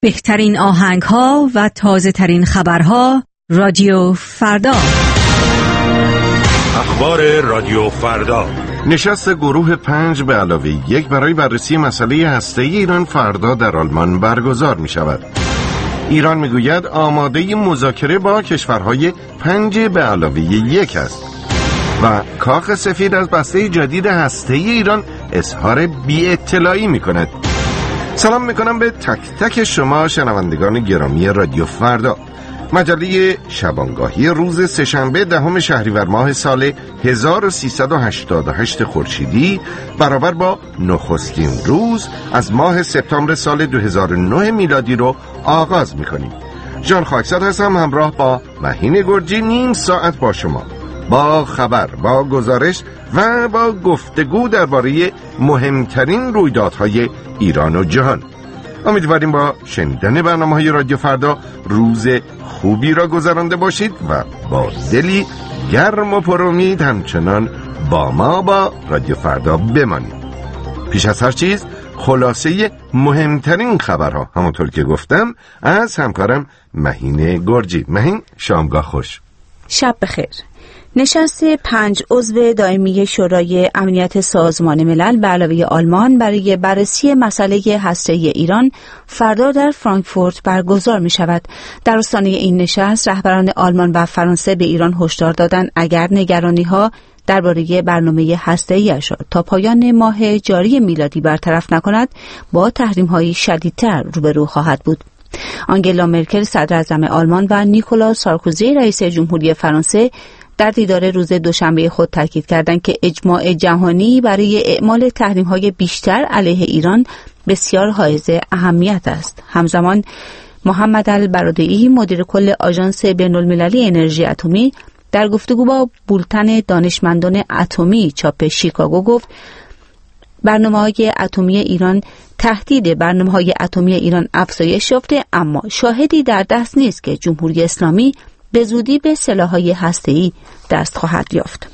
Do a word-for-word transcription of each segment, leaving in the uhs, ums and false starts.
بهترین آهنگ ها و تازه ترین خبرها رادیو فردا. اخبار رادیو فردا. نشست گروه پنج به علاوه یک برای بررسی مسئله هسته‌ای ایران فردا در آلمان برگزار می شود. ایران می گوید آماده مذاکره با کشورهای پنج به علاوه یک است و کاخ سفید از بسته جدید هسته‌ای ایران اظهار بی اطلاعی می کند. سلام می کنم به تک تک شما شنوندگان گرامی رادیو فردا. مجله شبانگاهی روز سه‌شنبه دهم شهریور ماه سال هزار و سیصد و هشتاد و هشت خورشیدی برابر با نخستین روز از ماه سپتامبر سال دو هزار و نه میلادی رو آغاز می‌کنیم. جان خاکساد هستم، همراه با مهین گرجی نیم ساعت با شما، با خبر، با گزارش و با گفتگو درباره مهمترین رویدادهای ایران و جهان. امیدواریم با شنیدن برنامه‌های رادیو فردا روز خوبی را گذرانده باشید و با دلی گرم و پرامید همچنان با ما با رادیو فردا بمانید. پیش از هر چیز خلاصه مهمترین خبرها، همونطور که گفتم، از همکارم مهین گرجی. مهین، شامگاه خوش. شب بخیر. نشست پنج عضو دائمی شورای امنیت سازمان ملل به علاوه آلمان برای بررسی مسئله هسته‌ای ایران فردا در فرانکفورت برگزار می شود. در آستانه این نشست رهبران آلمان و فرانسه به ایران هشدار دادند اگر نگرانی‌ها درباره برنامه هسته‌ایش تا پایان ماه جاری میلادی برطرف نکند با تحریم‌های شدیدتر روبرو خواهد بود. آنگلا مرکل صدر اعظم آلمان و نیکولا سارکوزی رئیس جمهوری فرانسه در دیدار روز دوشنبه خود تاکید کردند که اجماع جهانی برای اعمال تحریم‌های بیشتر علیه ایران بسیار حائز اهمیت است. همزمان محمد البرادعی مدیر کل آژانس بین‌المللی انرژی اتمی در گفتگو با بولتن دانشمندان اتمی چاپ شیکاگو گفت برنامه‌های اتمی ایران تهدید برنامه‌های اتمی ایران افزایش یافته، اما شاهدی در دست نیست که جمهوری اسلامی به زودی به سلاح‌های هسته‌ای دست خواهد یافت.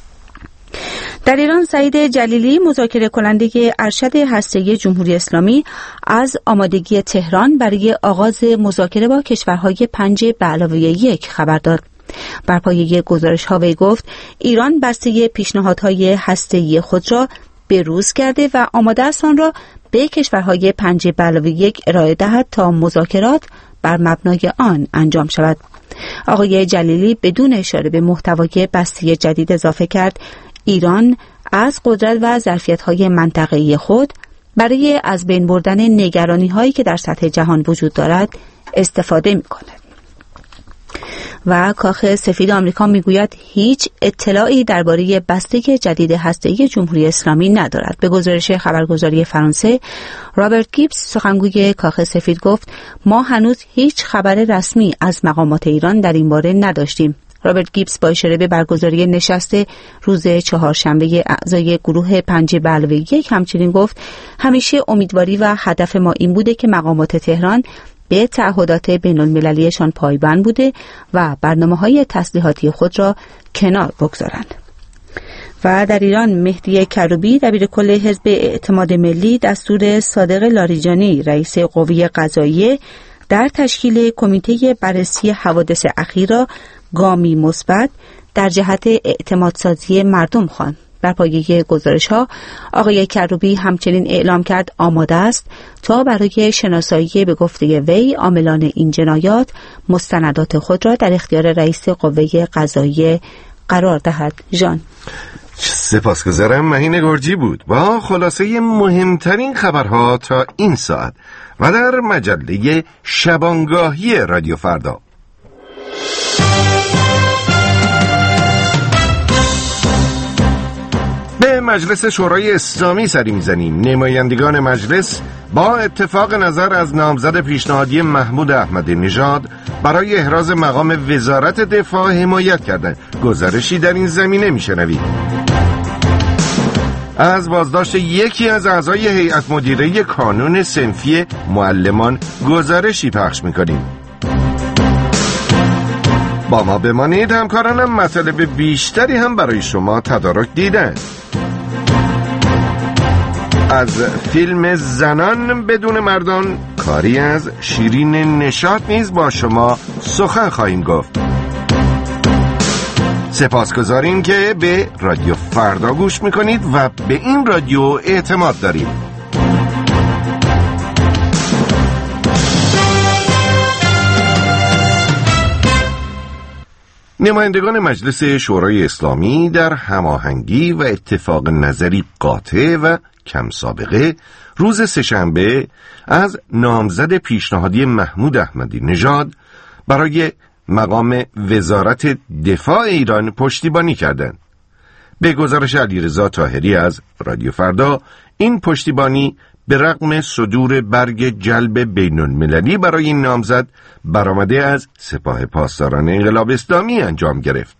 در ایران سعید جلیلی مذاکره کننده ارشد هسته‌ای جمهوری اسلامی از آمادگی تهران برای آغاز مذاکره با کشورهای پنج به علاوه یک خبر داد. بر پایه گزارش‌ها وی گفت ایران بسته پیشنهادهای هسته‌ای خود را بروز کرده و آماده است آن را به کشورهای پنج به علاوه یک ارائه دهد تا مذاکرات بر مبنای آن انجام شود. آقای جلیلی بدون اشاره به محتوای بسته جدید اضافه کرد ایران از قدرت و ظرفیت‌های منطقه‌ای خود برای از بین بردن نگرانی‌هایی که در سطح جهان وجود دارد استفاده می‌کند. و کاخ سفید آمریکا میگوید هیچ اطلاعی درباره بسته جدید هسته‌ای جمهوری اسلامی ندارد. به گزارش خبرگزاری فرانسه، رابرت گیبز سخنگوی کاخ سفید گفت ما هنوز هیچ خبر رسمی از مقامات ایران در این باره نداشتیم. رابرت گیبز با اشاره به برگزاری نشست روز چهارشنبه اعضای گروه پنج به علاوه یک همچنین گفت همیشه امیدواری و هدف ما این بوده که مقامات تهران به تعهدات بین المللیشان پایبند بوده و برنامه‌های تسلیحاتی خود را کنار بگذارند. و در ایران مهدی کروبی دبیر کل حزب اعتماد ملی دستور صادق لاریجانی رئیس قوه قضاییه در تشکیل کمیته بررسی حوادث اخیر گامی مثبت در جهت اعتمادسازی مردم خواند. بر پایه گزارش‌ها آقای کروبی همچنین اعلام کرد آماده است تا برای شناسایی به گفته وی عاملان این جنایات مستندات خود را در اختیار رئیس قوه قضاییه قرار دهد. جان، سپاسگزارم. مهین گرجی بود با خلاصه مهمترین خبرها تا این ساعت و در مجله شبانگاهی رادیو فردا. به مجلس شورای اسلامی سری میزنیم. نمایندگان مجلس با اتفاق نظر از نامزد پیشنهادی محمود احمدی نژاد برای احراز مقام وزارت دفاع حمایت کردند. گزارشی در این زمینه میشنوید. از بازداشت یکی از اعضای هیئت مدیره کانون صنفی معلمان گزارشی پخش میکنیم. با ما بمانید، همکارانم مطالب بیشتری هم برای شما تدارک دیدن. از فیلم زنان بدون مردان کاری از شیرین نشاط نیز با شما سخن خواهیم گفت. سپاسگزاریم که به رادیو فردا گوش میکنید و به این رادیو اعتماد دارید. نمایندگان مجلس شورای اسلامی در هماهنگی و اتفاق نظری قاطع و کم سابقه روز سه‌شنبه از نامزد پیشنهادی محمود احمدی نژاد برای مقام وزارت دفاع ایران پشتیبانی کردند. به گزارش علیرضا طاهری از رادیو فردا، این پشتیبانی به رغم صدور برگ جلب بین‌المللی برای این نامزد برآمده از سپاه پاسداران انقلاب اسلامی انجام گرفت.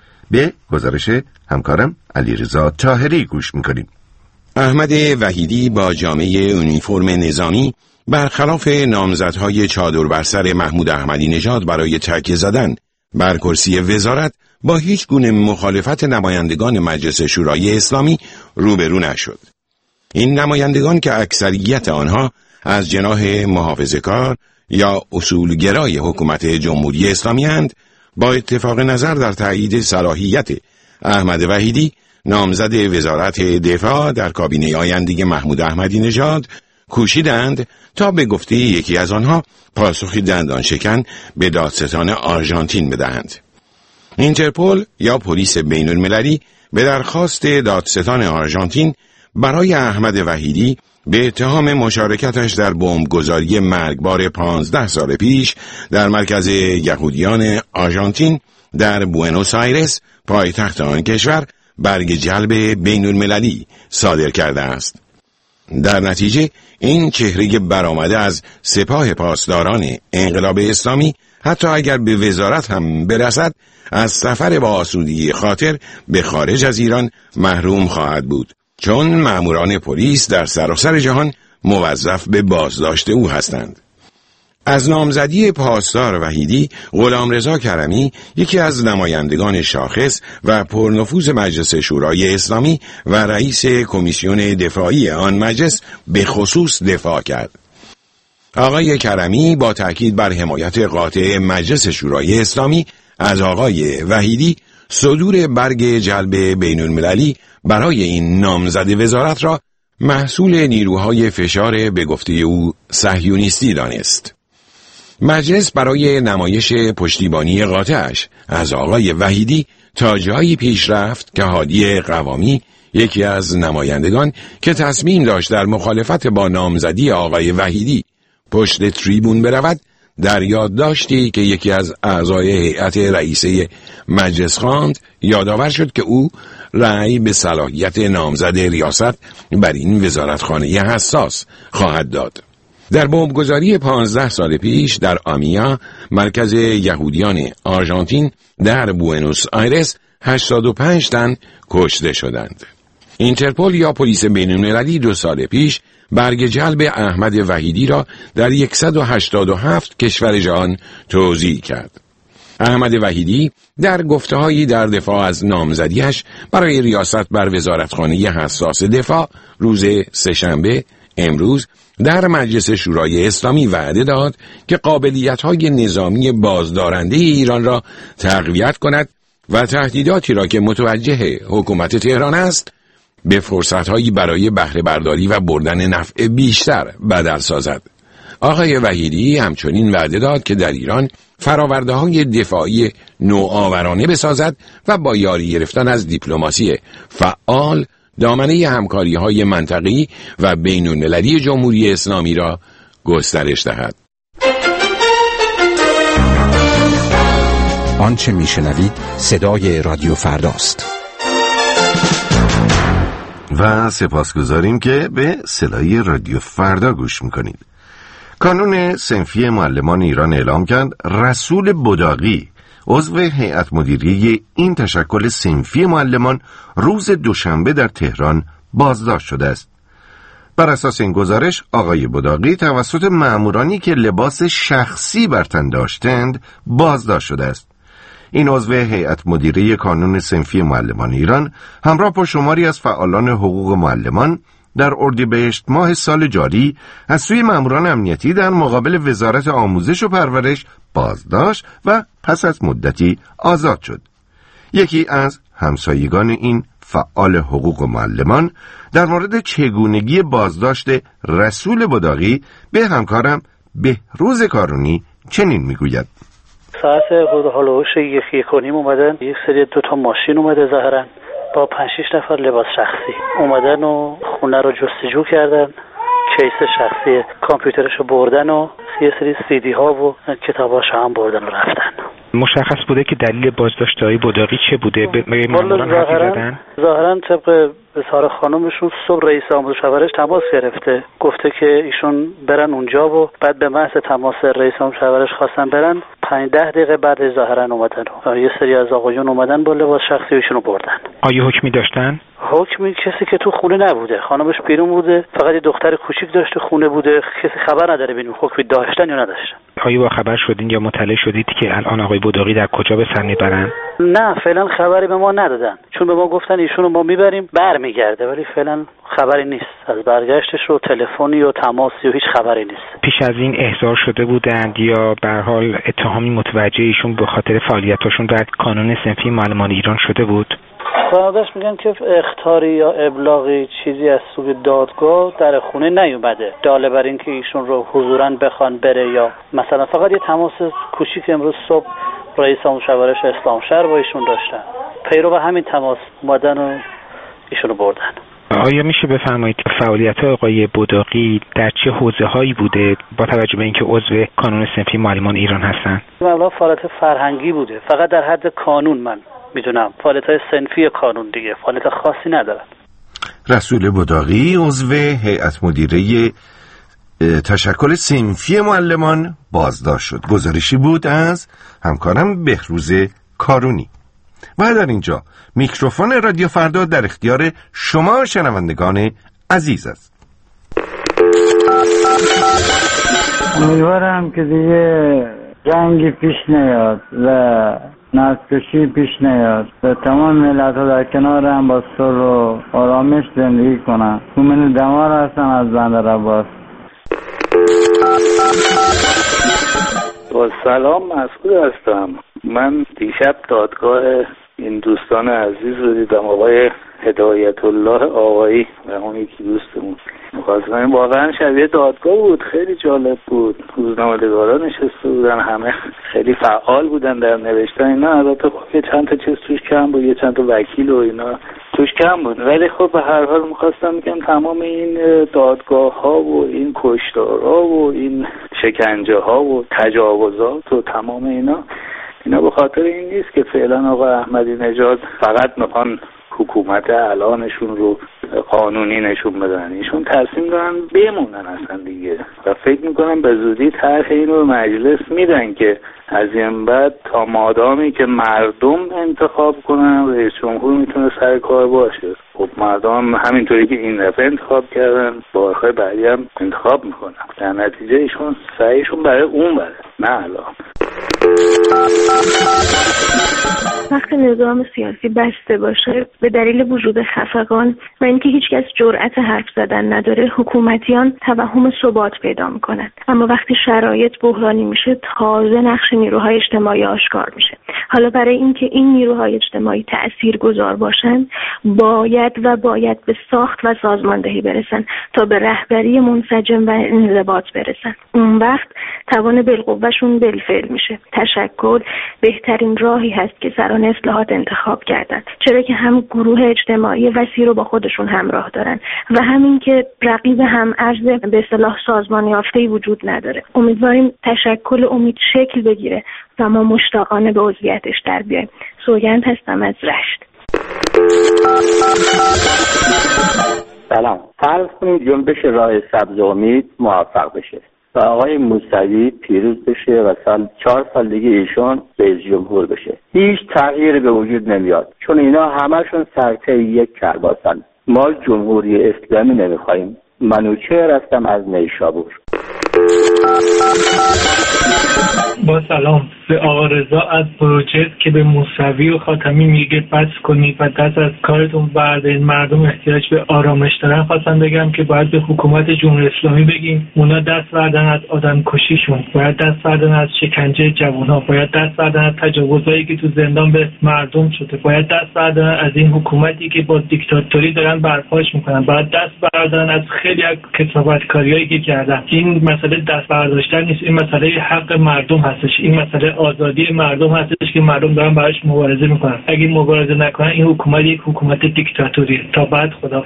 به گزارش همکارم علیرضا طاهری گوش می‌کنیم. احمد وحیدی با جامعه اونیفرم نظامی برخلاف نامزدهای چادر بر سر محمود احمدی نژاد برای تکیه زدن بر کرسی وزارت با هیچ گونه مخالفت نمایندگان مجلس شورای اسلامی روبرو نشد. این نمایندگان که اکثریت آنها از جناح محافظه‌کار یا اصولگرای حکومت جمهوری اسلامی اند، با اتفاق نظر در تایید صلاحیت احمد وحیدی نامزد وزارت دفاع در کابینه آینده محمود احمدی نژاد کوشیدند تا به گفته یکی از آنها پاسخی دندان شکن به دادستان آرژانتین بدهند. اینترپل یا پلیس بین المللی به درخواست دادستان آرژانتین برای احمد وحیدی به اتهام مشارکتش در بمبگذاری مرگبار پانزده سال پیش در مرکز یهودیان آرژانتین در بوئنوس آیرس پایتخت آن کشور برگ جلب بین المللی صادر کرده است. در نتیجه این چهره برآمده از سپاه پاسداران انقلاب اسلامی حتی اگر به وزارت هم برسد از سفر با آسودگی خاطر به خارج از ایران محروم خواهد بود، چون ماموران پلیس در سراسر جهان موظف به بازداشت او هستند. از نامزدی پاسدار وحیدی، غلامرضا کرمی یکی از نمایندگان شاخص و پرنفوذ مجلس شورای اسلامی و رئیس کمیسیون دفاعی آن مجلس به خصوص دفاع کرد. آقای کرمی با تأکید بر حمایت قاطع مجلس شورای اسلامی از آقای وحیدی صدور برگ جلب بین المللی برای این نامزد وزارت را محصول نیروهای فشار به گفته او صهیونیستی دانست. مجلس برای نمایش پشتیبانی قاطعش از آقای وحیدی تا جایی پیش رفت که هادی قوامی، یکی از نمایندگان که تصمیم داشت در مخالفت با نامزدی آقای وحیدی پشت تریبون برود، در یادداشتی که یکی از اعضای هیئت رئیسه مجلس خواند یادآور شد که او رأی به صلاحیت نامزد ریاست بر این وزارتخانه حساس خواهد داد. در بمبگذاری پانزده سال پیش در آمیا، مرکز یهودیان آرژانتین در بوئنوس آیرس، هشتاد و پنج تن کشته شدند. اینترپل یا پلیس بین‌المللی دو سال پیش برگ جلب احمد وحیدی را در صد و هشتاد و هفت کشور جهان توزیع کرد. احمد وحیدی در گفته‌هایی در دفاع از نامزدیش برای ریاست بر وزارتخانه حساس دفاع روز سه‌شنبه امروز در مجلس شورای اسلامی وعده داد که قابلیت‌های نظامی بازدارنده ایران را تقویت کند و تهدیداتی را که متوجه حکومت تهران است به فرصت‌هایی برای بهره برداری و بردن نفع بیشتر بدل سازد. آقای وحیدی همچنین وعده داد که در ایران فراورده‌های دفاعی نوآورانه بسازد و با یاری گرفتن از دیپلماسی فعال دامنه همکاری‌های منطقه‌ای و بین‌المللی جمهوری اسلامی را گسترش دهد. آنچه میشنوید صدای رادیو فرداست. و سپاسگزاریم که به صدای رادیو فردا گوش میکنید. کانون صنفی معلمان ایران اعلام کرد رسول بداقی، عضو هیئت مدیره این تشکل صنفی معلمان، روز دوشنبه در تهران بازداشت شده است. بر اساس این گزارش آقای بداقی توسط مامورانی که لباس شخصی بر تن داشتند بازداشت شده است. این عضو هیئت مدیره کانون صنفی معلمان ایران همراه با شماری از فعالان حقوق معلمان در اردیبهشت ماه سال جاری از سوی ماموران امنیتی در مقابل وزارت آموزش و پرورش بازداشت و پس از مدتی آزاد شد. یکی از همسایگان این فعال حقوق معلمان در مورد چگونگی بازداشت رسول بداغی به همکارم بهروز کارونی چنین میگوید: ساعت هلوش یک یک و نیم اومدن، یک سری دوتا ماشین اومده ظاهرا با پنج شش نفر لباس شخصی اومدن و خونه رو جستجو کردن، کیس شخصی کامپیوترشو بردن و یه سری سی دی ها و کتاباش هم بردن و رفتن. مشخص بوده که دلیل بازداشت های بداغی چه بوده؟ به ماموران حرفی زدن؟ ظاهرا طبق اظهار خانمشون صبح رئیس آموزش و پرورش تماس گرفته، گفته که ایشون برن اونجا و بعد به محض تماس رئیس آموزش و پرورش خواستن برن، پنج ده دقیقه بعد ظاهرا اومدن و یه سری از آقایون اومدن با لباس شخصی ایشونو بردن. آیا حکمی داشتن؟ حکمی کسی که تو خونه نبوده، خانمش بیرون بوده، فقط یه دختر کوچیک داشته خونه بوده، کسی خبر نداره ببینیم حکمی داشتن یا نداشتن. آیا با خبر شدین یا مطلع شدید که الان آقای بداغی در کجا به سر میبرن؟ نه، فعلا خبری به ما ندادن، چون به ما گفتن ایشونو ما میبریم برمیگرده، ولی فعلا خبری نیست از برگشتش و تلفنی و تماسی و هیچ خبری نیست. پیش از این احضار شده بودند یا به هر حال اتهامی متوجه ایشون به خاطر فعالیتاشون در کانون صنفی معلمان ایران شده بود؟ خانواده‌اش میگن که اخطاری یا ابلاغی چیزی از سوی دادگاه در خونه نیومده، داله بر این که ایشون رو حضوراً بخوان بره، یا مثلا فقط یه تماس کوچیک امروز صبح رئیس آموزش و پرورش اسلام شهر با ایشون داشتن، پیرو و همین تماس اومدن و ایشونو بردن. آیا میشه بفرمایید فعالیت آقای بداغی در چه حوزه‌هایی بوده با توجه به اینکه عضو کانون صنفی معلمان ایران هستن؟ معمولا فعالیت فرهنگی بوده، فقط در حد کانون من میدونم، فعالیت‌های صنفی کانون دیگه فعالیت خاصی ندارن. رسول بداغی عضو هیئت مدیره تشکل صنفی معلمان بازداشت شد. گزارشی بود از همکارم بهروز کارونی. و در اینجا میکروفون رادیو فردا در اختیار شما شنوندگان عزیز است. امیدوارم که دیگه جنگی پیش نیاد و نسل‌کشی پیش نیاد و تمام ملت‌ها در کنار هم با صلح و آرامش زندگی کنن. مومن دمار هستم از بندر عباس. با سلام، مسعود هستم. من دیشب دادگاه این دوستان عزیز رو دیدم، آقای هدایت الله آقایی و اون یکی دوستمون. مخاطبین واقعا شبیه دادگاه بود، خیلی جالب بود. روزنامه‌نگارا نشسته بودن، همه خیلی فعال بودن در نوشتن اینا. البته خب یه چند تا چیز توش کم بود، یه چند تا وکیل و اینا توش کم بود، ولی خب به هر حال می‌خواستم بگم تمام این دادگاه‌ها و این کشتارها و این شکنجه‌ها و تجاوزات و تمام اینا اینا به خاطر این نیست که فعلا آقا احمدی نژاد فقط میخوان حکومت الانشون رو قانونی نشون بدن، ایشون تصمیم دارن بمونن اصلا دیگه و فکر میکنم به زودی طرح اینو به مجلس میدن که از این بعد تا مادامی که مردم انتخاب کنن رئیس جمهور میتونه سر کار باشه. خب مردم همینطوری که این دفعه انتخاب کردن بارهای بعدی هم انتخاب میکنن، در نتیجه ایشون سعیشون برای اون بره نه الان. وقتی نظام سیاسی بسته باشه به دلیل وجود خفقان و اینکه هیچکس جرأت حرف زدن نداره، حکومتیان توهم ثبات پیدا میکنن، اما وقتی شرایط بحرانی میشه تازه نقش نیروهای اجتماعی آشکار میشه. حالا برای اینکه این نیروهای اجتماعی تاثیرگذار باشن باید و باید به ساخت و سازماندهی برسن تا به رهبری منسجم و انضباط برسن. اون وقت توان بالقوهشون بالفعل میشه. تشکل بهترین راهی هست که سران اصلاحات انتخاب کردن، چرا که هم گروه اجتماعی وسیع رو با خودشون همراه دارن و همین که رقیب هم ارز به اصطلاح سازمان یافته‌ای وجود نداره. امیدواریم تشکل امید شکل بگیره و ما مشتاقانه به عضویتش در بیایم. سوگند هستم از رشت. سلام. فرض کنید جنبش راه سبز امید موفق بشه و آقای موسوی پیروز بشه و سال چهار سال دیگه ایشون رئیس جمهور بشه. هیچ تغییری به وجود نمیاد چون اینا همشون سرته یک کرباسن. ما جمهوری اسلامی نمیخوایم. منوچهر هستم از نیشابور. با سلام. به آقا رضا از پروژه که به موسوی و خاتمی میگه بس کنید و دست از کارتون بردارید، مردم احتیاج به آرامش دارن، خواستم بگم که باید به حکومت جمهوری اسلامی بگیم اونا دست بردارن از آدم کشیشون، باید دست بردارن از شکنجه جوانها، باید دست بردارن از تجاوزایی که تو زندان به مردم شده، باید دست بردارن از این حکومتی که با دیکتاتوری دارن برپاش میکنن، باید دست بردارن از خیلی از کثافتکاریایی که کردن. این مسئله دست برداشتن نیست، این مسئله حق مردم هستش، این مسئله آزادی مردم هستش که مردم دارن براش مبارزه میکنن. اگه مبارزه نکنن این حکومت یک حکومت دیکتاتوریه. تا بعد خدا.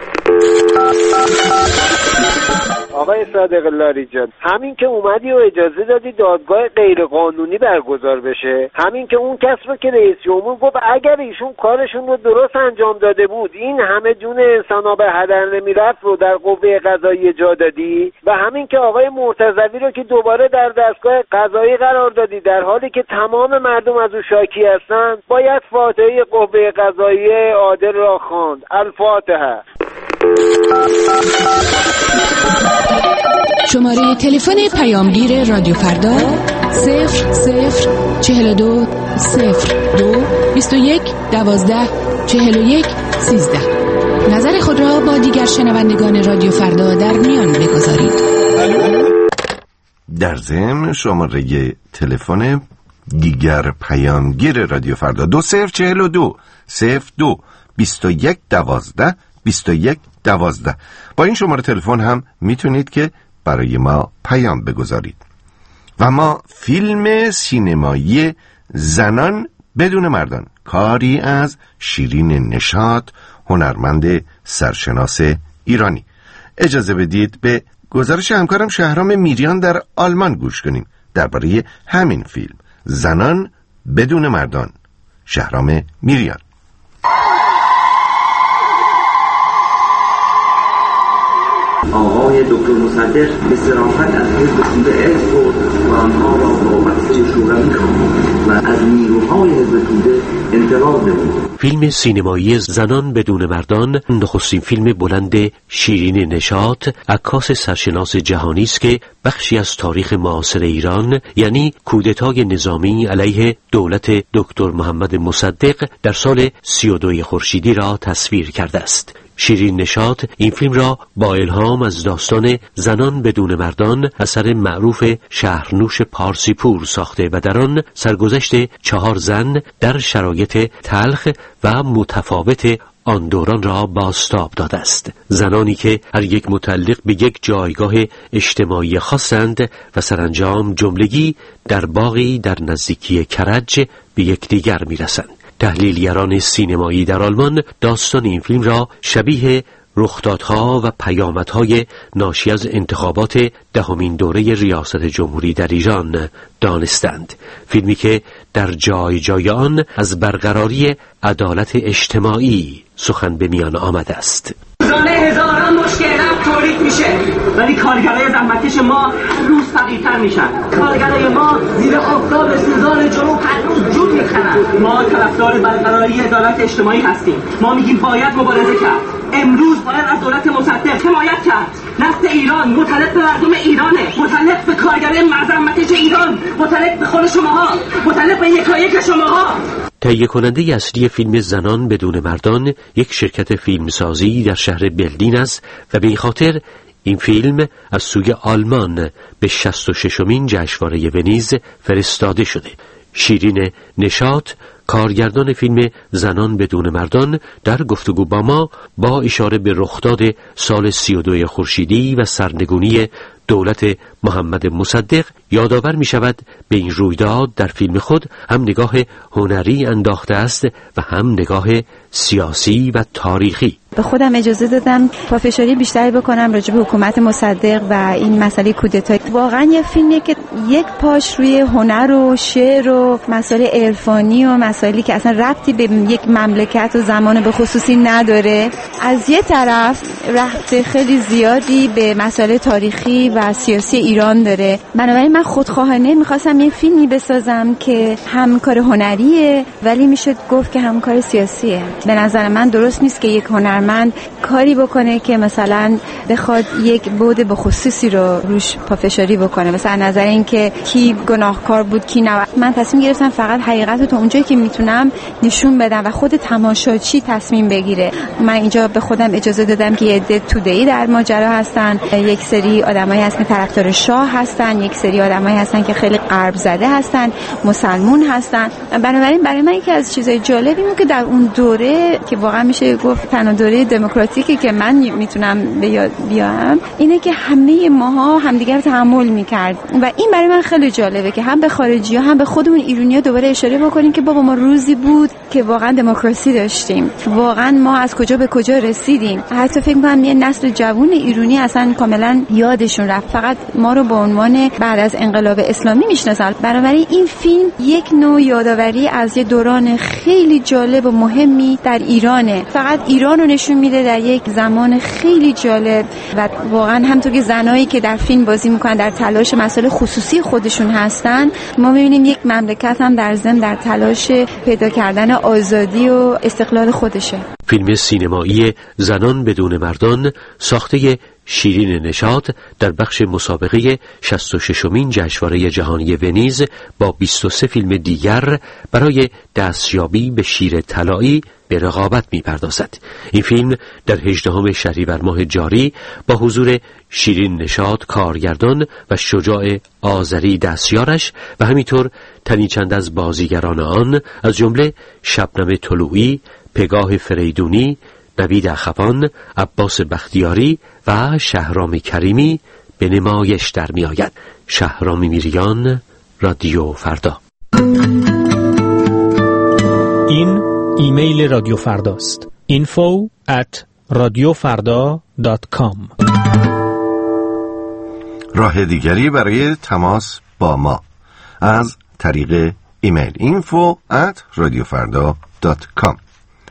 آقای صادق لاری جان، همین که اومدی و اجازه دادی دادگاه غیر قانونی برگزار بشه، همین که اون کس رو که رئیس جمهور گفت اگر ایشون کارشون رو درست انجام داده بود این همه جون انسانا به هدر نمیرفت رو در قوه قضاییه جا دادی، و همین که آقای مرتضوی رو که دوباره در دستگاه قضایی قرار دادی در حالی که تمام مردم از او شاکی هستن، باید فاتحه قوه قضاییه عادل را خواند. الفاتحه. شماره تلفن پیامگیر رادیو فردا صفر صفر چهل و دو صفر دو بیست و یک دوازده چهل و یک سیزده. نظر خود را با دیگر شنوندگان رادیو فردا در میان بگذارید. در ضمن شماره تلفن دیگر پیامگیر رادیو فردا دو صفر چهل و دو صفر دو بیست و یک دوازده بیست و یک دوازده. با این شماره تلفن هم میتونید که برای ما پیام بگذارید. و ما فیلم سینمایی زنان بدون مردان، کاری از شیرین نشاط، هنرمند سرشناس ایرانی. اجازه بدید به گزارش همکارم شهرام میریان در آلمان گوش کنیم درباره همین فیلم زنان بدون مردان. شهرام میریان. آقای دکتر مصدق به صرافت از حزب توده اسم برد و آنها را وابسته شوروی خواند و از نیروهای حزب توده انتقاد نمود. فیلم سینمایی زنان بدون مردان نخستین فیلم بلند شیرین نشاط، عکاس سرشناس جهانی است که بخشی از تاریخ معاصر ایران، یعنی کودتای نظامی علیه دولت دکتر محمد مصدق در سال سی و دو خورشیدی را تصویر کرده است. شیرین نشاط این فیلم را با الهام از داستان زنان بدون مردان اثر معروف شهرنوش پارسی پور ساخته و در آن سرگذشت چهار زن در شرایط تلخ و متفاوت آن دوران را بازتاب داده است. زنانی که هر یک متعلق به یک جایگاه اجتماعی خاصند و سرانجام جملگی در باغی در نزدیکی کرج به یکدیگر میرسند. تحلیلگران سینمایی در آلمان داستان این فیلم را شبیه رخدادها و پیامدهای ناشی از انتخابات دهمین دوره ریاست جمهوری در ایران دانستند. فیلمی که در جای جای آن از برقراری عدالت اجتماعی سخن به میان آمده است. روزانه هزاران مشکل نفت تولید میشه ولی کارگرای زحمتکش ما روز فقیرتر میشن. کارگرای ما زیر آفتاب سوزان جنوب هر روز جون میخرن. ما طرفدار برقراری عدالت اجتماعی هستیم. ما میگیم باید مبارزه کرد. امروز باید از دولت مصدق حمایت کرد. نفت ایران متعلق به مردم ایرانه، متعلق به کارگرای زحمتکش ایران، متعلق به خود شماها، متعلق به یکایک شماها. تهیه کننده اصلی فیلم زنان بدون مردان یک شرکت فیلمسازی در شهر برلین است و به این خاطر این فیلم از سوی آلمان به شصت و ششمین جشنواره ونیز فرستاده شده. شیرین نشاط، کارگردان فیلم زنان بدون مردان، در گفتگو با ما با اشاره به رخداد سال سی و دو خورشیدی و سرنگونی دولت محمد مصدق یادآور می شود به این رویداد در فیلم خود هم نگاه هنری انداخته است و هم نگاه سیاسی و تاریخی. به خودم اجازه دادم پافشاری بیشتری بکنم راجع به حکومت مصدق و این مسئله کودتا. واقعا یه فیلمیه که یک پاش روی هنر و شعر و مسائل عرفانی و مسائلی که اصلا ربطی به یک مملکت و زمان به خصوصی نداره، از یه طرف ربط خیلی زیادی به مسائل تاریخی و سیاسی ایران داره. بنابراین من خودخواهانه میخواستم یه فیلمی بسازم که هم کار هنریه ولی میشد گفت که هم کار سیاسیه. به نظر من درست نیست که یک هنر هنرمند کاری بکنه که مثلا بخواد یک بعد به خصوصی رو روش پافشاری بکنه، مثلا نظر این که کی گناهکار بود کی نه. من تصمیم گرفتم فقط حقیقت رو تا اونجایی که میتونم نشون بدم و خود تماشاچی تصمیم بگیره. من اینجا به خودم اجازه دادم که یه عده توده‌ای در ماجرا هستن، یک سری آدمایی هستن طرفدار شاه هستن، یک سری آدمایی هستن که خیلی غرب زده هستن، مسلمون هستن. بنابراین برای من یکی از چیزای جالبی بود که در اون دوره که واقعا میشه گفت تنها دوره دموکراتیکی که من میتونم به یاد بیارم اینه که همه ماها همدیگر رو تحمل میکرد و این برای من خیلی جالبه که هم به خارجی‌ها هم به خودمون ایرانی‌ها دوباره اشاره بکنیم که بابا ما روزی بود که واقعا دموکراسی داشتیم، واقعا ما از کجا به کجا رسیدیم. حتی فکر می‌کنم یه نسل جوان ایرانی اصلا کاملا یادشون رفت، فقط ما رو به عنوان بعد از انقلاب اسلامی میشناسن. بنابراین این فیلم یک نوع یادآوری از یه دوران خیلی جالب و مهمی در ایرانه، فقط ایران رو نشون میده در یک زمان خیلی جالب و واقعا همونطور که زنایی که در فیلم بازی میکنن در تلاش مسائل خصوصی خودشون هستن، ما میبینیم یک مملکت هم در ضمن در تلاش پیدا کردن آزادی و استقلال خودشه. فیلم سینمایی زنان بدون مردان ساخته شیرین نشاط در بخش مسابقه شصت و ششمین جشنواره جهانی ونیز با بیست و سه فیلم دیگر برای دستیابی به شیر طلایی به رقابت می‌پردازد. این فیلم در هجدهم شهریور ماه جاری با حضور شیرین نشاط کارگردان و شجاع آذری دستیارش و همینطور تنی چند از بازیگران آن از جمله شبنم طلوعی، پگاه فریدونی، نوید اخوان، عباس بختیاری و شهرام کریمی به نمایش در می آید. شهرام میریان، رادیو فردا. این ایمیل رادیو فرداست. info at radiofarda dot com. راه دیگری برای تماس با ما از طریق ایمیل info at radiofarda dot com.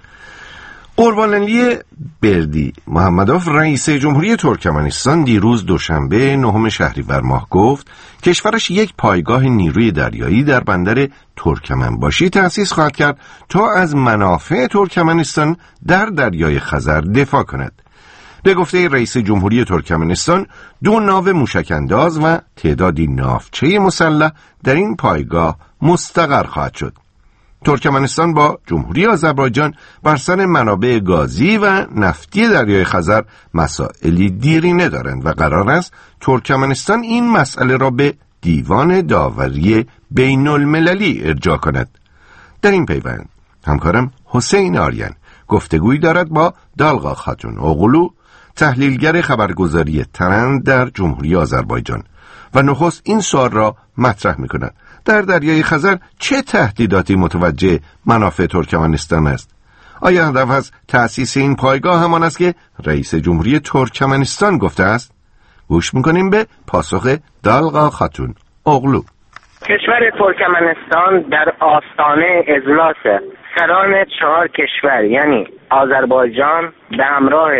قربانعلی بردی محمدوف رئیس جمهوری ترکمنستان دیروز دوشنبه نهم شهریور ماه گفت کشورش یک پایگاه نیروی دریایی در بندر ترکمنباشی تأسیس خواهد کرد تا از منافع ترکمنستان در دریای خزر دفاع کند. به گفته رئیس جمهوری ترکمنستان دو ناو موشک‌انداز و تعدادی ناوچه مسلح در این پایگاه مستقر خواهد شد. ترکمنستان با جمهوری آذربایجان بر سر منابع گازی و نفتی دریای خزر مسائلی دیرینه دارند و قرار است ترکمنستان این مسئله را به دیوان داوری بین المللی ارجاع کند. در این پیوند همکارم حسین آریان گفتگویی دارد با دالغا خاتون اوغلو، تحلیلگر خبرگزاری ترند در جمهوری آذربایجان و نخست این سوال را مطرح می‌کند: در دریای خزر چه تهدیداتی متوجه منافع ترکمنستان است؟ آیا هدف از تأسیس این پایگاه همان است که رئیس جمهوری ترکمنستان گفته است؟ گوش می‌کنیم به پاسخ دالغا خاتون اوغلو. کشور ترکمنستان در آستانه اجلاس سران چهار کشور یعنی آذربایجان به همراه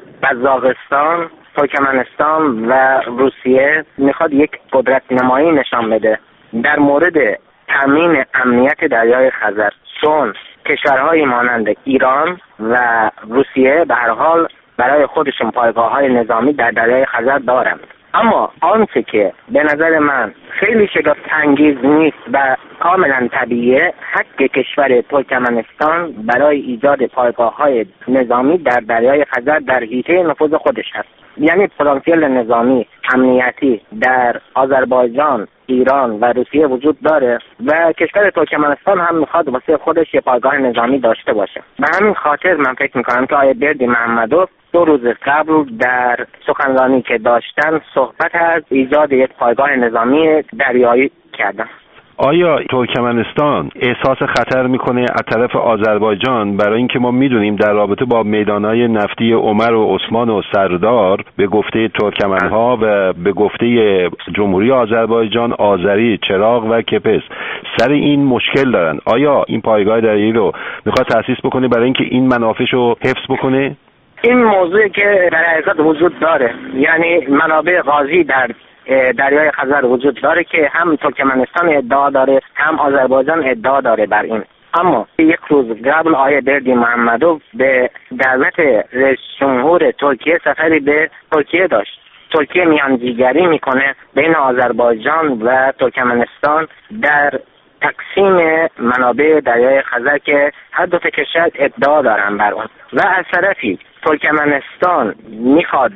قزاقستان، ترکمنستان و روسیه میخواد یک قدرت نمایی نشان بده در مورد تامین امنیت دریای خزر، چون کشورهایی مانند ایران و روسیه به هر حال برای خودشون پایگاه‌های نظامی در دریای خزر دارند. اما آنچه که به نظر من خیلی شگفت‌انگیز نیست و کاملا طبیعیه، حق کشور ترکمنستان برای ایجاد پایگاه‌های نظامی در دریای خزر در حیطه نفوذ خودش است. یعنی پتانسیل نظامی امنیتی در آذربایجان، ایران و روسیه وجود داره و کشور ترکمنستان هم میخواد واسه خودش یه پایگاه نظامی داشته باشه. به همین خاطر من فکر میکنم که آقای بردی محمدوف دو روز قبل در سخنرانی که داشتن صحبت از ایجاد یک پایگاه نظامی دریایی کردن. آیا ترکمنستان احساس خطر میکنه از طرف آذربایجان؟ برای اینکه ما میدونیم در رابطه با میدانهای نفتی عمر و عثمان و سردار به گفته ترکمنها و به گفته جمهوری آذربایجان آذری، چراغ و کپس سر این مشکل دارن. آیا این پایگاه دریایی رو میخواد تأسیس بکنه برای اینکه این منافعش رو حفظ بکنه؟ این موضوعی که در حقیقت وجود داره، یعنی منابع غازی در دریای خزر وجود داره که هم ترکمنستان ادعا داره هم آذربایجان ادعا داره بر این. اما یک روز قبل آقای بردی محمدوف به دعوت رئیس جمهور ترکیه سفری به ترکیه داشت. ترکیه میانجیگری میکنه بین آذربایجان و ترکمنستان در تقسیم منابع دریای خزر که هر دو تا کشور ادعا دارن بر اون، و از طرفی ترکمنستان میخواد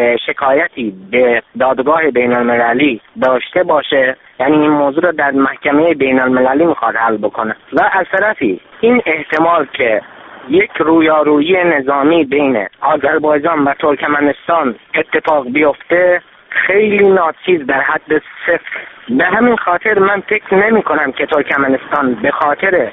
شکایتی به دادگاه بین المللی داشته باشه، یعنی این موضوع رو در محکمه بین المللی میخواد حل بکنه، و از طرفی این احتمال که یک رویارویی نظامی بین آذربایجان و ترکمنستان اتفاق بیفته خیلی ناچیز در حد صفر. به همین خاطر من فکر نمی کنم که ترکمنستان به خاطر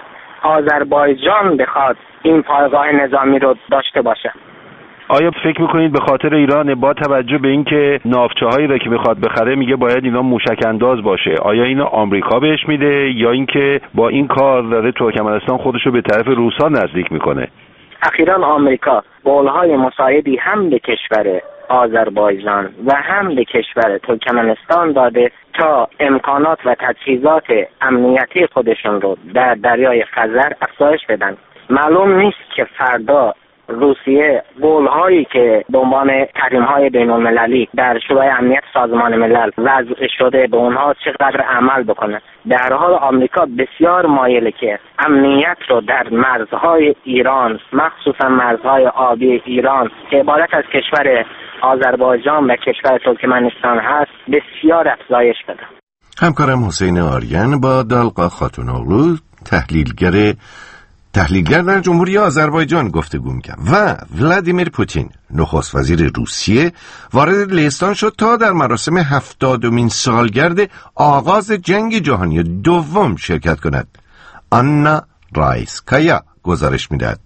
آذربایجان بخواد این پایگاه نظامی رو داشته باشه. آیا فکر میکنید به خاطر ایران با توجه به اینکه ناوچه‌هایی را که میخواد بخره میگه باید اینا موشک انداز باشه، آیا اینو آمریکا بهش میده یا اینکه با این کار داره ترکمنستان خودش رو به طرف روسا نزدیک میکنه؟ اخیراً آمریکا قول‌های مساعدی هم به کشور آذربایجان و هم به کشور ترکمنستان داده تا امکانات و تجهیزات امنیتی خودشون رو در دریای خزر افزایش بدن. معلوم نیست که فردا روسیه قول‌هایی که به عنوان تحریم‌های بین‌المللی در شورای امنیت سازمان ملل وضع شده به اونها چقدر عمل بکنه. در حال آمریکا بسیار مایله که امنیت رو در مرزهای ایران، مخصوصا مرزهای آبی ایران که عبارت از کشور آذربایجان و کشور ترکمنستان هست بسیار افزایش بده. همکارم حسین آریان با دالقا خاتونوغلو تحلیلگر تحلیلگر در جمهوری آذربایجان گفتگو می‌کرد و ولادیمیر پوتین نخست وزیر روسیه وارد لهستان شد تا در مراسم هفتادمین سالگرد آغاز جنگ جهانی دوم شرکت کند. آنا رایسکایا گزارش می‌دهد.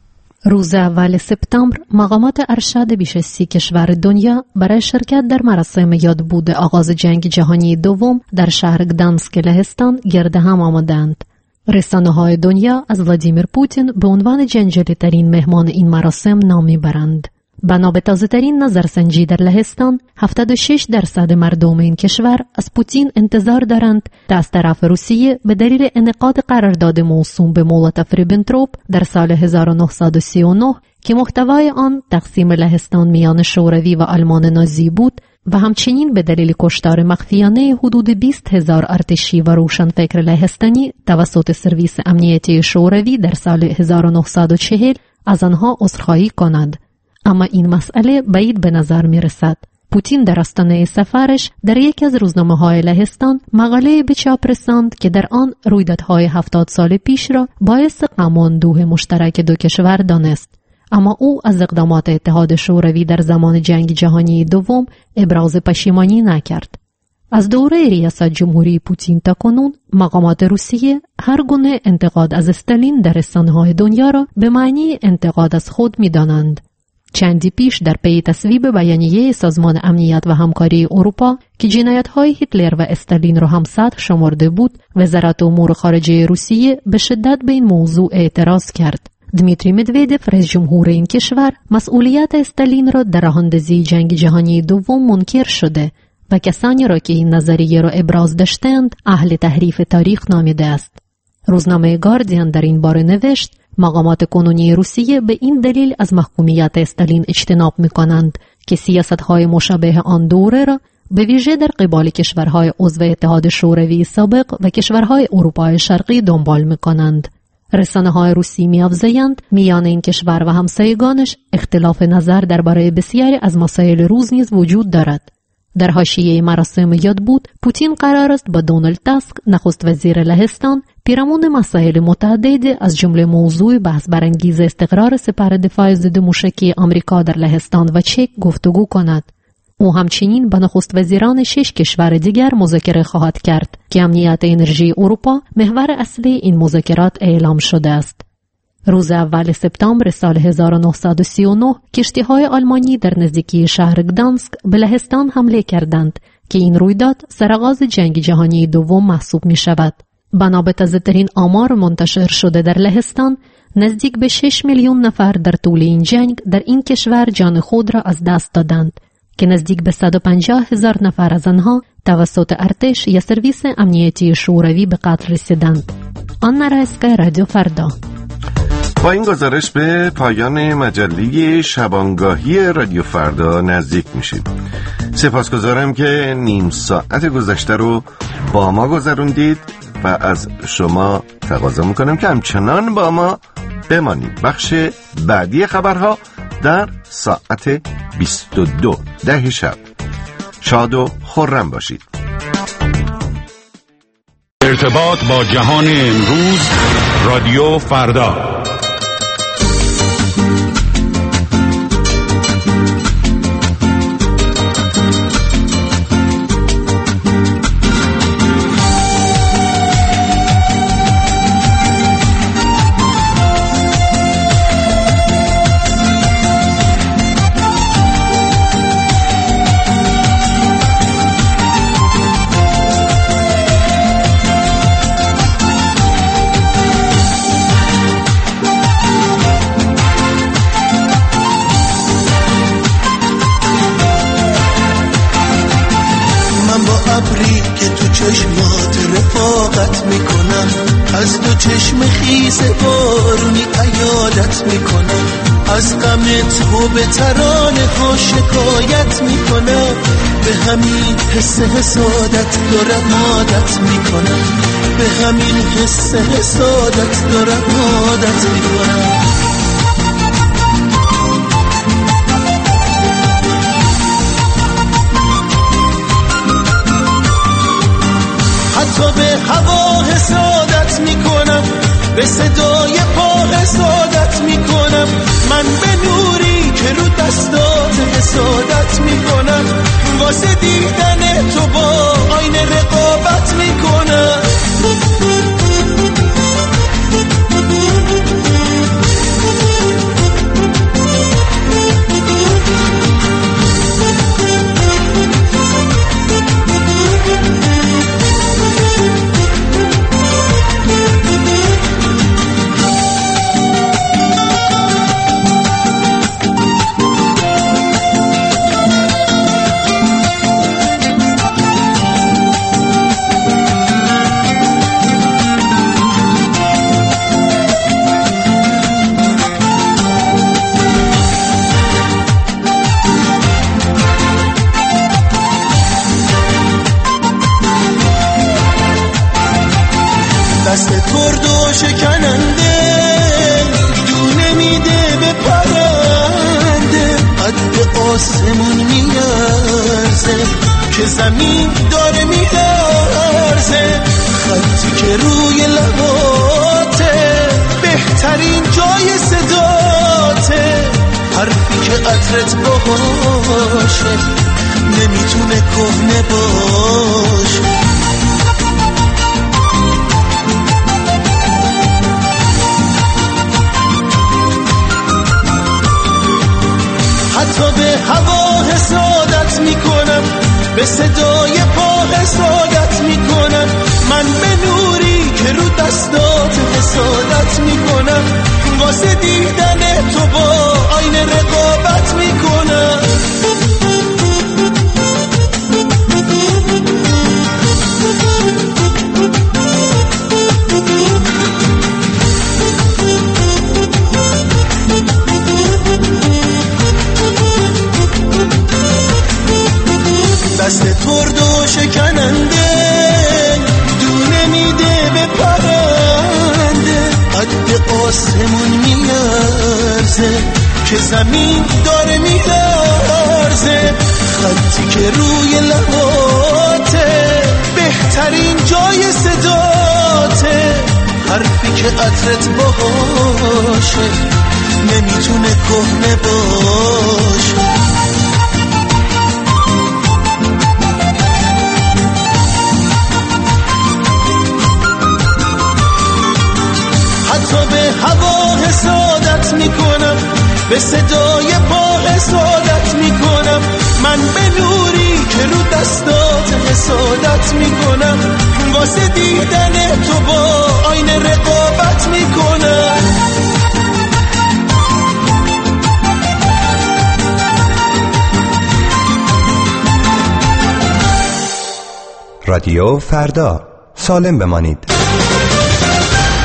روز اول سپتامبر مقامات ارشد بیش از سی کشور دنیا برای شرکت در مراسم یادبود آغاز جنگ جهانی دوم در شهر گدانسک لهستان گرد هم آمدند. رسانه‌های دنیا از ولادیمیر پوتین به عنوان جنجالی ترین مهمان این مراسم نام می‌برند. بنا به تازه‌ترین نظرسنجی در لهستان، هفتاد و شش درصد مردم این کشور از پوتین انتظار دارند تا از طرف روسیه به دلیل انعقاد قرارداد موسوم به مولوتوف ریبنتروپ در سال هزار و نهصد و سی و نه که محتوای آن تقسیم لهستان میان شوروی و آلمان نازی بود و همچنین به دلیل کشتار مخفیانه حدود بیست هزار ارتشی و روشنفکر لهستانی توسط سرویس امنیتی شوروی در سال هزار و نهصد و چهل از آنها عذرخواهی کند. اما این مسئله بعید به نظر می رسد. پوتین در آستانه سفرش در یکی از روزنامه‌های لهستان مقاله به چاپ رساند که در آن رویدادهای هفتاد سال پیش را باعث غم و اندوه مشترک دو کشور دانست. اما او از اقدامات اتحاد شوروی در زمان جنگ جهانی دوم ابراز پشیمانی نکرد. از دوره ریاست جمهوری پوتین تا کنون مقامات روسیه هر گونه انتقاد از استالین در رسانه‌های دنیا را به معنی انتقاد از خود می‌دانند. چندی پیش در پی تصویب بیانیه سازمان امنیت و همکاری اروپا که جنایت‌های هیتلر و استالین را همسط شمرده بود، وزارت امور خارجه روسیه به شدت به این موضوع اعتراض کرد. دمیتری مدودف رئیس جمهور این کشور مسئولیت استالین را در راه‌اندازی جنگ جهانی دوم منکر شده و کسانی را که این نظریه را ابراز داشتند اهل تحریف تاریخ نامیده است. روزنامه گاردین در این باره نوشت مقامات کنونی روسیه به این دلیل از محکومیت استالین اجتناب می‌کنند که سیاست‌های مشابه آن دوره را به ویژه در قبال کشورهای عضو اتحاد شوروی سابق و کشورهای اروپای شرقی دنبال می‌کنند. رسانه‌های روسی می‌افزایند میان این کشور و همسایگانش اختلاف نظر درباره بسیاری از مسائل روز نیز وجود دارد. در حاشیه مراسم یادبود پوتین قرار است با دونالد تاسک نخست وزیر لهستان پیرامون مسائل متعدد از جمله موضوع بحث برانگیز استقرار سپاه دفاع ضد موشکی آمریکا در لهستان و چک گفتگو کند. او همچنین با نخست وزیران شش کشور دیگر مذاکره خواهد کرد که امنیت انرژی اروپا محور اصلی این مذاکرات اعلام شده است. روز اول سپتامبر سال هزار و نهصد و سی و نه کشتی‌های آلمانی در نزدیکی شهر گدانسک به لهستان حمله کردند که این رویداد سرآغاز جنگ جهانی دوم محسوب می شود. بنا به تازه‌ترین آمار منتشر شده در لهستان، نزدیک به شش میلیون نفر در طول این جنگ در این کشور جان خود را از دست دادند که نزدیک به صد و پنجاه هزار نفر از آنها توسط ارتش یا سرویس امنیتی شوروی به قتل رسیدند. Anna Raiska, رادیو فردا. با این گزارش به پایان مجله شبانگاهی رادیو فردا نزدیک میشیم. سپاسگزارم که نیم ساعت گذشته رو با ما گذروندید و از شما تقاضا میکنم که همچنان با ما بمانید. بخش بعدی خبرها در ساعت بیست و دو ده شب. شاد و خرم باشید. ارتباط با جهان امروز، رادیو فردا. چشمات رفاقت میکنم، از تو چشم خیس بارونی عیادت میکنم، از غم تو به ترانه ها شکایت میکنم، به همین حس حسادت دارم عادت میکنم، به همین حس حسادت دارم عادت میکنم. حتی به هوا حسادت میکنم، به صدای پا حسادت میکنم، من به نوری که رو دستات حسادت میکنم، واسه دیدن تو با آینه رقابت میکنم. دست ترد و شکننده دونه میده به پرنده، قد آسمون میارزه که زمین داره میلرزه، خطی که روی لباته بهترین جای صداته، حرفی که عطرت باشه نمیتونه کهنه باشه. حتی به هوا حسادت میکنم، به صدای پا حسادت میکنم، من به نوری که رو دستات حسادت میکنم، واسه دیدن تو با آینه رقابت میکنم. دست ترد و شکننده دونه میده به پرنده، قد آسمون میلرزه که زمین داره میلرزه، خطی که روی لباته بهترین جای صداته، حرفی که عطرت باشه نمیتونه کهنه باشه. حتی به هوا حسادت میکنم، به صدای پا حسادت میکنم، من به نوری که رو دستات حسادت میکنم، واسه دیدن تو با آینه رقابت میکنم. رادیو فردا، سالم بمانید.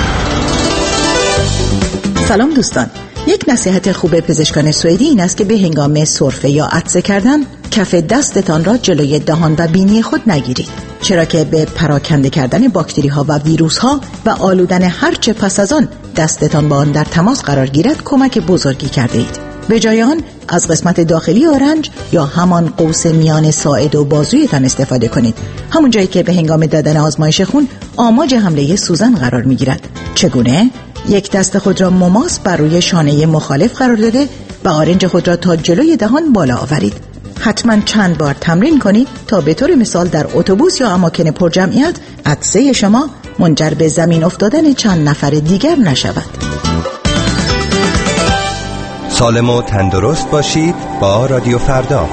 سلام دوستان، یک نصیحت خوب پزشکان سوئدی این است که به هنگام سرفه یا عطسه کردن کف دستتان را جلوی دهان و بینی خود نگیرید، چرا که به پراکنده کردن باکتری ها و ویروس ها و آلودن هرچه پس از آن دستتان با آن در تماس قرار گیرد کمک بزرگی کرده اید. به جای آن از قسمت داخلی آرنج یا همان قوس میان ساعد و بازویتان استفاده کنید، همون جایی که به هنگام دادن آزمایش خون آماج حمله سوزن قرار می گیرد. چگونه؟ یک دست خود را مماس بر روی شانه مخالف قرار داده و آرنج خود را تا جلوی دهان بالا آورید. حتما چند بار تمرین کنید تا به طور مثال در اتوبوس یا اماکن پرجمعیت عطسه شما منجر به زمین افتادن چند نفر دیگر نشود. سالم و تندرست باشید با رادیو فردا.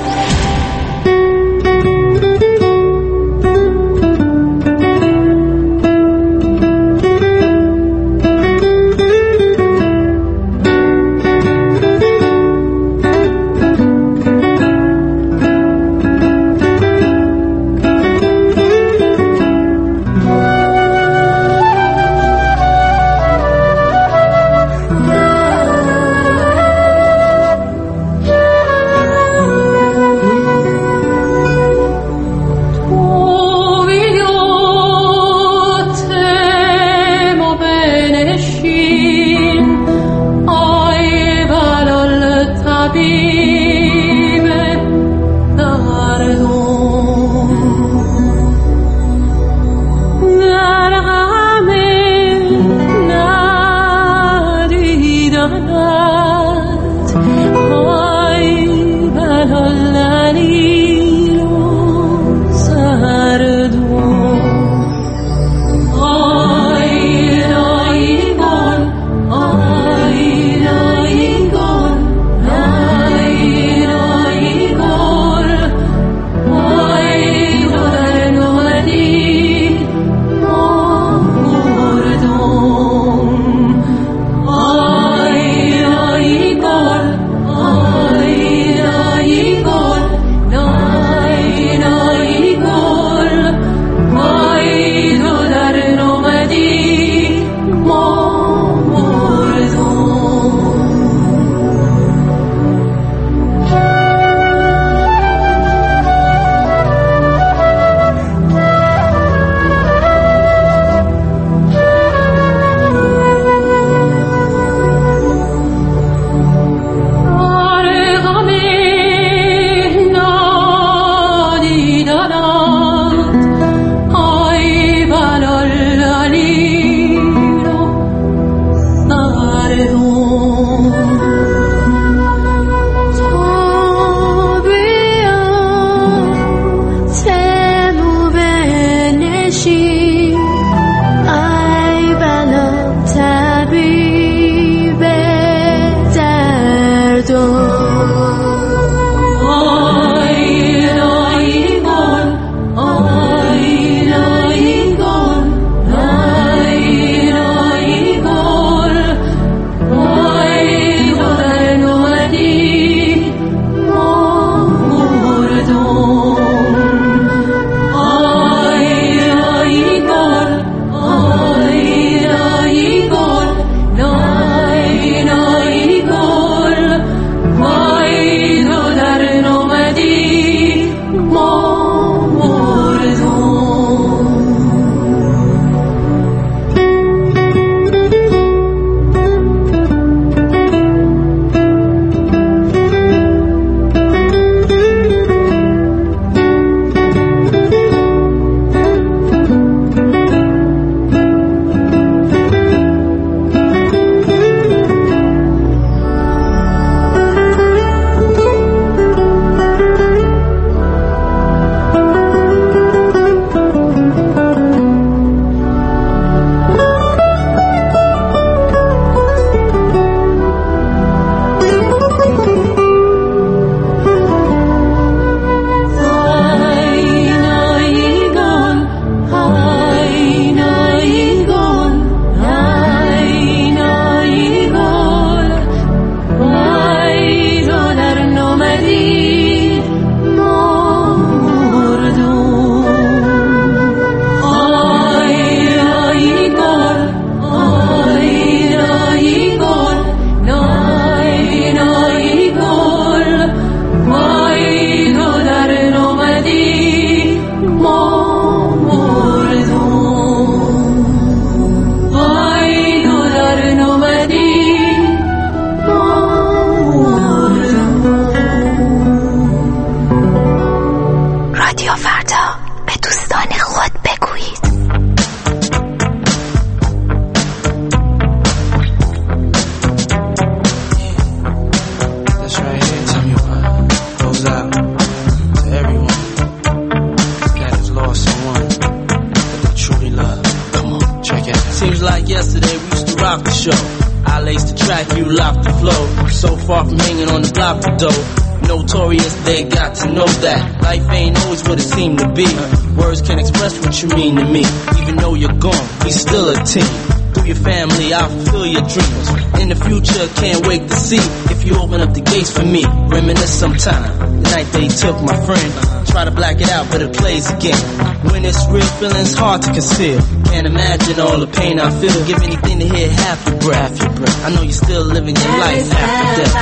Seems like yesterday we used to rock the show. I laced the track, you locked the flow. So far from hanging on the block of dough. Notorious, they got to know that life ain't always what it seemed to be. Words can't express what you mean to me. Even though you're gone, we still a team. Through your family, I'll fulfill your dreams. In the future, can't wait to see if you open up the gates for me. Reminisce sometime, the night they took my friend. Try to black it out, but it plays again. When it's real, feeling's hard to conceal. Can't imagine all the pain I feel. Give anything to hear half your breath. I know you're still living your life after death.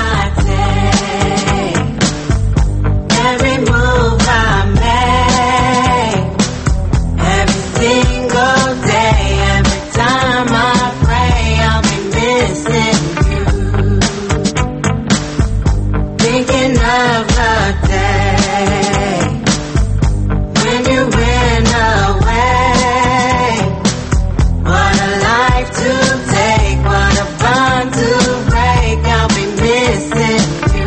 Every move I make, every single day, every time I pray, I'll be missing you. Thinking of the day when you went away. What a life to take, what a bond to break. I'll be missing you.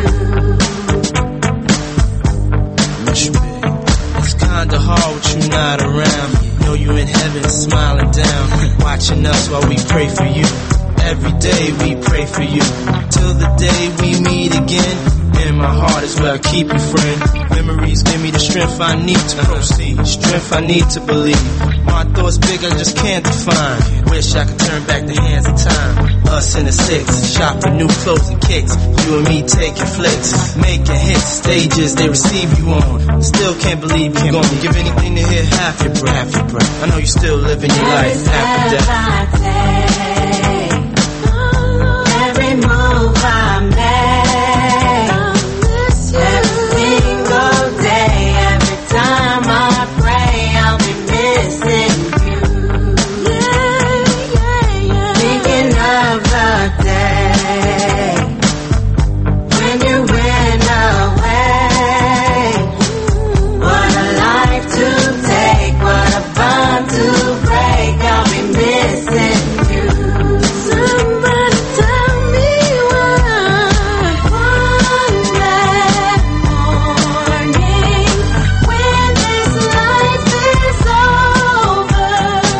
It's kinda hard with you not around. Know you in heaven smiling down, watching us while we pray for you. Every day we pray for you, till the day we meet again. In my heart is where I keep you, friend. Memories give me the strength I need to proceed, strength I need to believe. My thoughts big, I just can't define. Wish I could turn back the hands of time. Us in the six, shopping new clothes and kicks. You and me taking flicks, making hits, stages they receive you on. Still can't believe you're gonna give anything to hear half your breath, half your breath. I know you still living your life after death. Every move I make, every single day, every time I pray, I'll be missing you. Thinking of the day when you went away. What a life to take, what a bond to break. I'll be missing you. Somebody tell me why. One that morning when this life is over,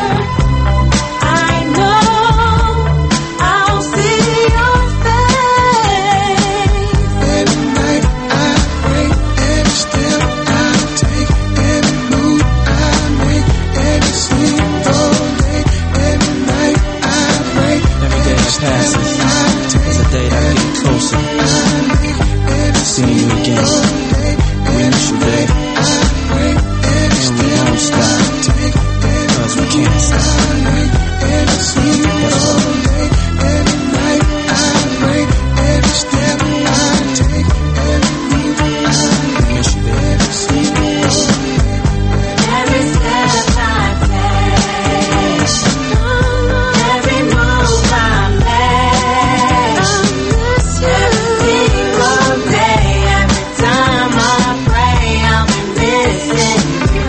I know I'll see your face. Every night I pray, every step I take, every move I make, every single day, every night I pray. Every day that passes is a day that I get closer. Seeing you again, we miss you, babe. And we won't stop, cause we can't stop. Every single day, every night I pray, every step I take, every move I make, We miss you, babe. every single day. Every step I take, every move I make, every single day, every time I pray, I'll be missing you.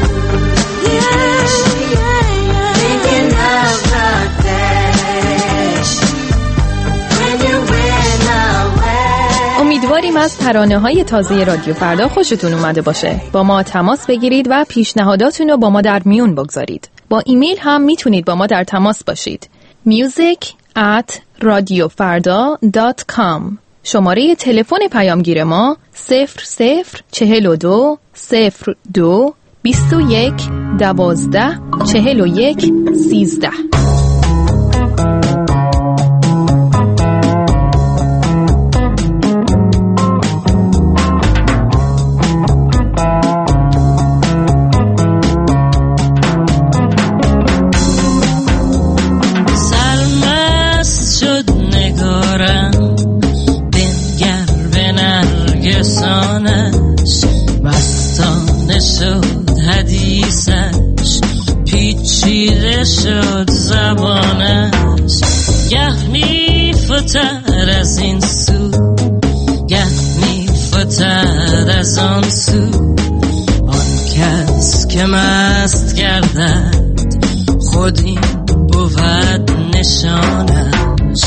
Thinking of the day when you went away. امیدواریم از ترانه‌های تازه رادیو فردا خوشتون اومده باشه. با ما تماس بگیرید و پیشنهاداتون رو با ما در میون بگذارید. با ایمیل هم میتونید با ما در تماس باشید. music at radiofarda dot com. شماره تلفن پیامگیر ما صفر صفر چهل و دو صفر دو بیست و یک دوازده چهل و یک سیزده. سرمست شد نگارم بنگر به نرگسانش، مستانه شد حدیثش، پیچیده شد زبانش. گه میفتد از این سو، گه میفتد از آن سو. آن کس که مست گردد خود این بود نشانش.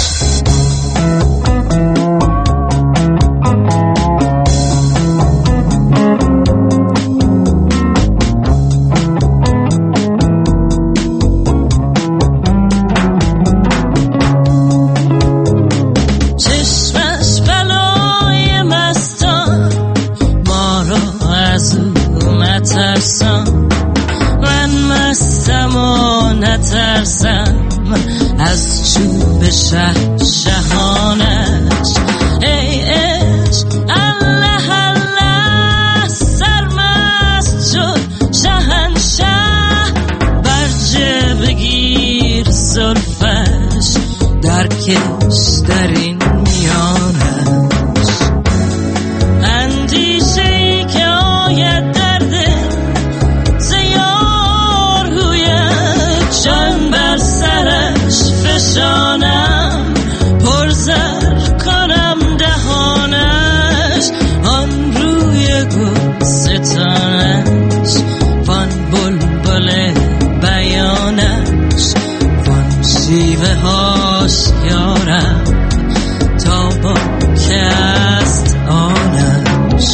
شه شهانش ای عشق الله الله سرمست شد شهنشه برجه بگیر زلفش درکش در این میانش اندیشه ای که آید درده زیار گوید جان بر سرش فشانم پرزر کنم دهانش آن روی گل ستانش وان بلبل بیانش وان شیوه هاش یارم تا با که است آنش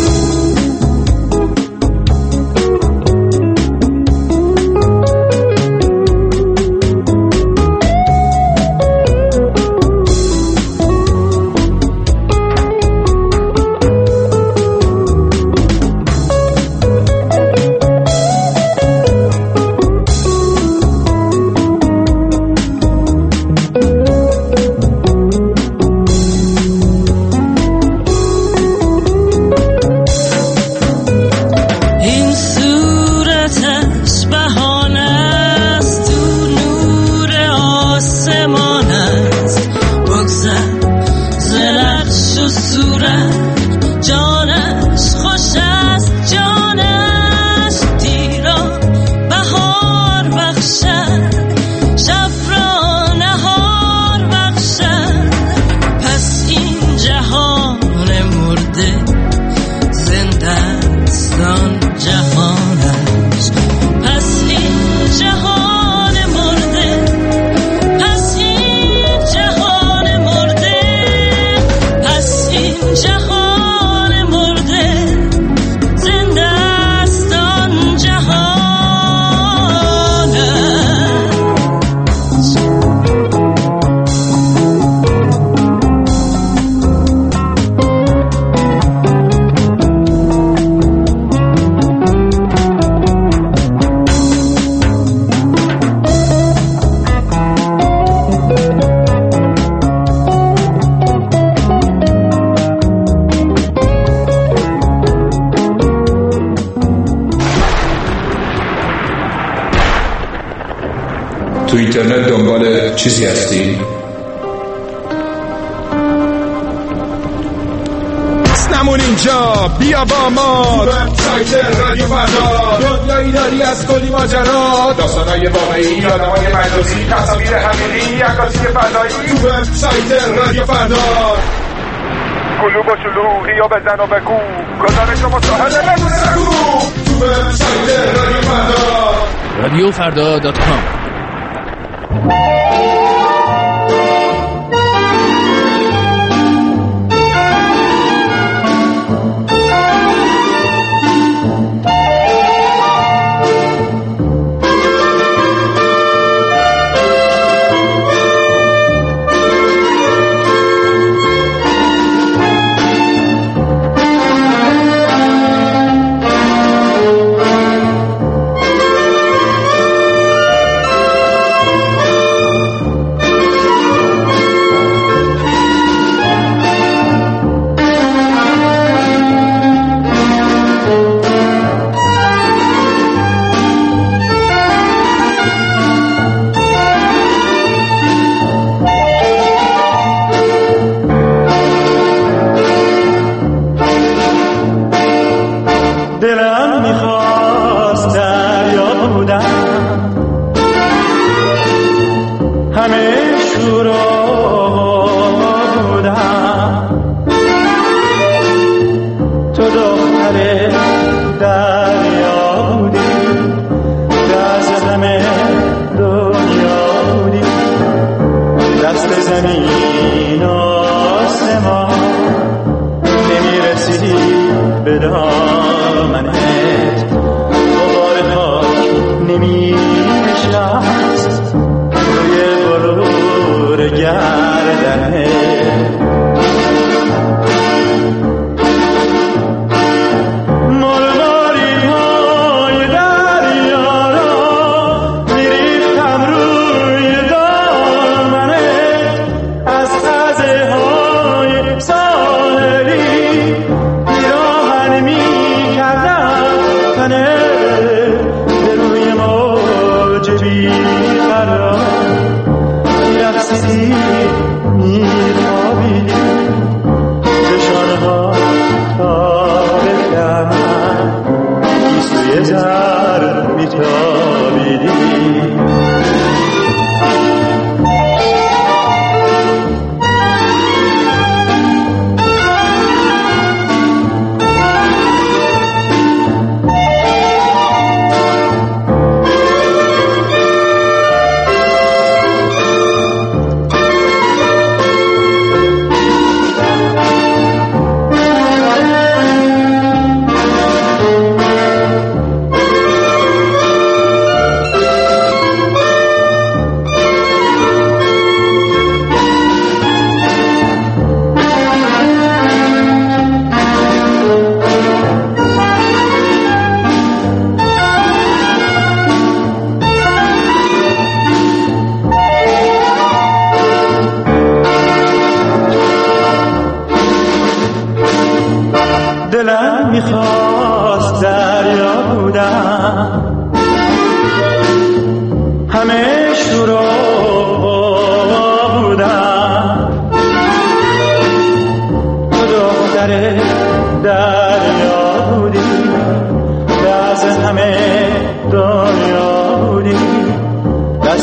تو اینترنت دنبال چیزی هستی؟ نمون اینجا بیا با ما وبسایت رادیو فردا دنیایی داری از کلی ماجرا داستانای واقعی آدمای مجازی تصاویر حقیقی عکاسی فضایی تو وبسایت رادیو فردا کلوب و شلوغی و بزن و بگو گزارش و مصاحبه بگو تو وبسایت رادیو فردا رادیو فردا دات کام.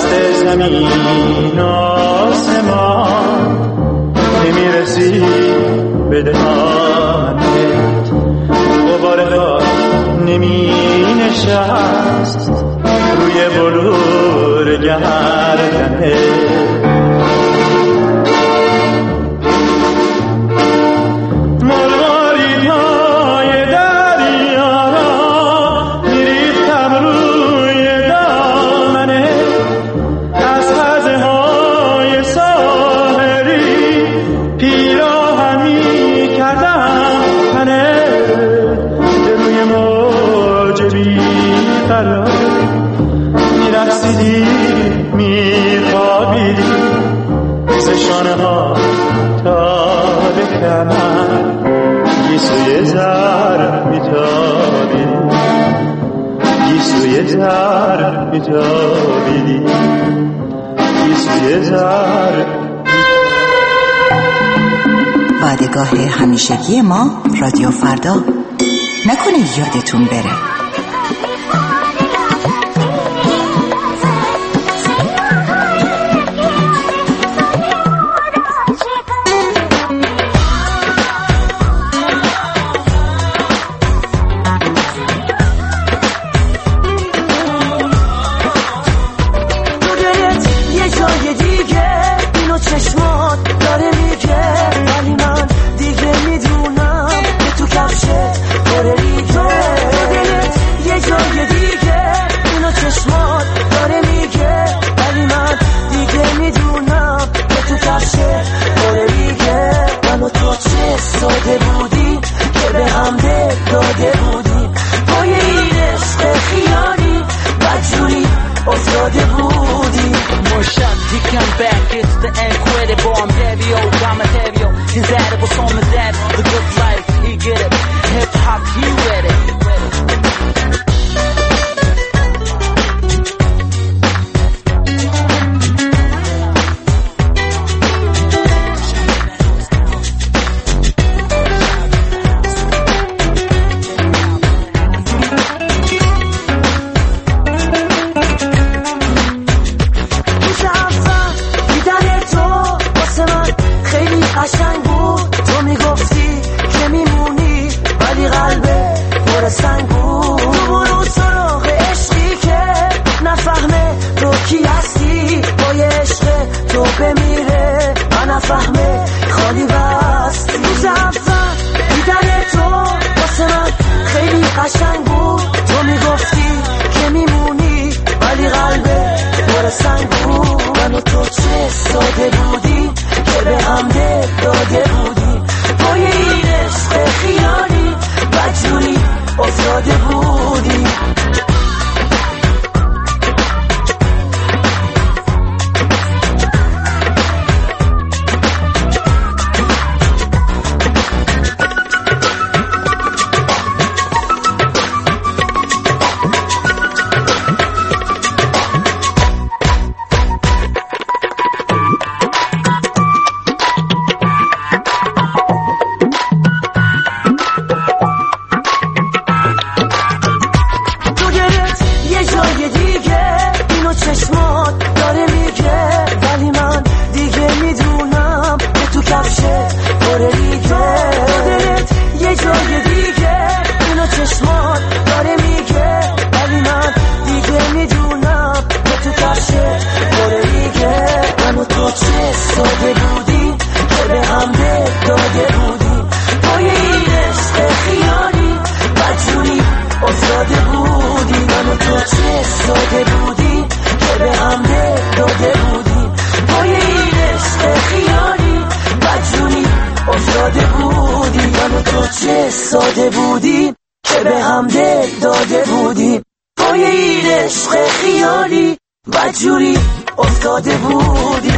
دست زمین آسمان نمیرسی به دهانت، غبار خاک نمی نشست روی بلور گردنت. گیسوی زر میتابیدی، گیسوی زر میتابیدی، گیسوی زر. وعدگاه همیشگی ما رادیو فردا، نکنه یادتون بره. ساده بودی که به هم دل داده بودی، پای این عشق خیالی بدجوری افتاده بودی.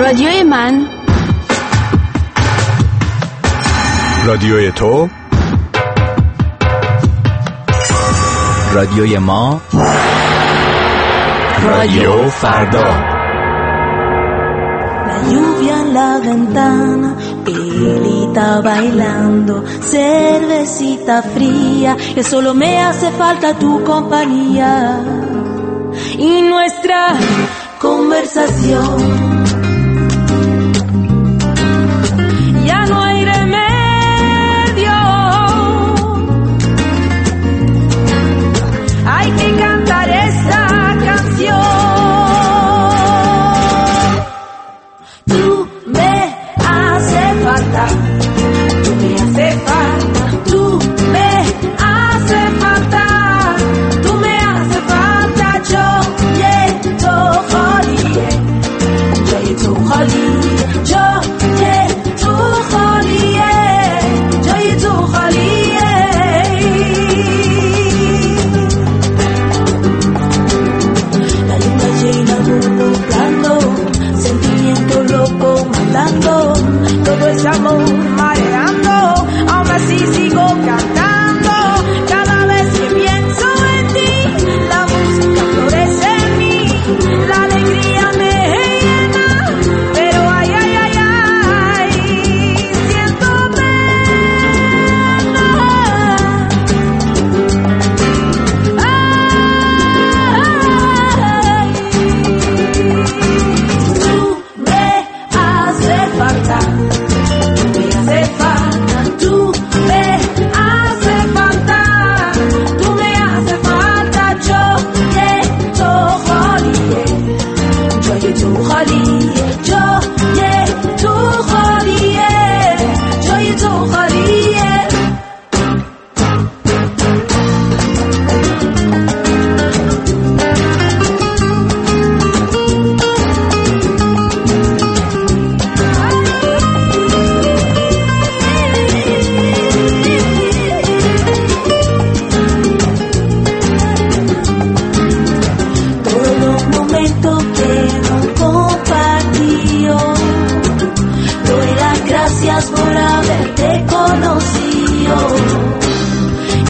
رادیوی من، رادیوی تو، رادیوی ما، رادیو فردا. La lluvia en la ventana, pelita bailando, cervecita fría, que solo me hace falta tu compañía. Y nuestra conversación